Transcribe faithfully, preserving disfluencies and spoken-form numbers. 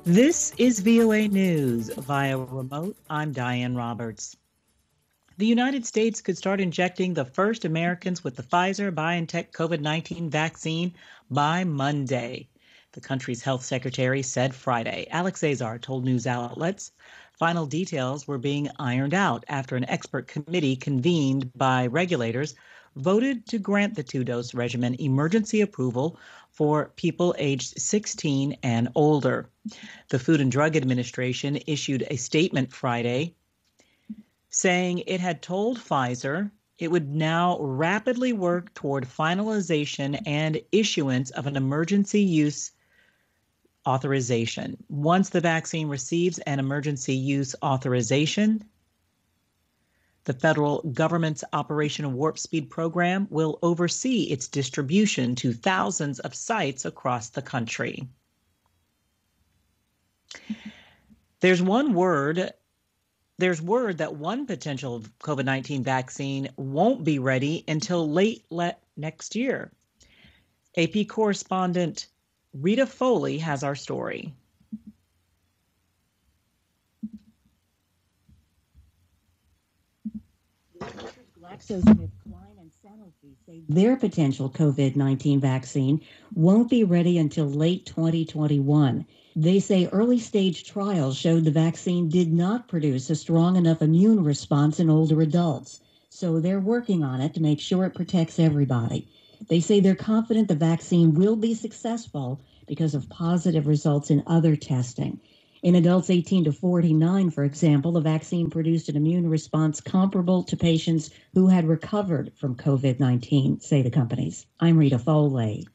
This is V O A News via remote. I'm Diane Roberts. The United States could start injecting the first Americans with the Pfizer BioNTech COVID nineteen vaccine by Monday, the country's health secretary said Friday. Alex Azar told news outlets final details were being ironed out after an expert committee convened by regulators voted to grant the two-dose regimen emergency approval for people aged sixteen and older. The Food and Drug Administration issued a statement Friday saying it had told Pfizer it would now rapidly work toward finalization and issuance of an emergency use authorization. Once the vaccine receives an emergency use authorization, the federal government's Operation Warp Speed program will oversee its distribution to thousands of sites across the country. There's one word, there's word that one potential COVID nineteen vaccine won't be ready until late le- next year. A P correspondent Rita Foley has our story. GlaxoSmithKline and Sanofi say their potential COVID nineteen vaccine won't be ready until late twenty twenty-one. They say early-stage trials showed the vaccine did not produce a strong enough immune response in older adults, so they're working on it to make sure it protects everybody. They say they're confident the vaccine will be successful because of positive results in other testing. In adults eighteen to forty-nine, for example, the vaccine produced an immune response comparable to patients who had recovered from COVID nineteen, say the companies. I'm Rita Foley.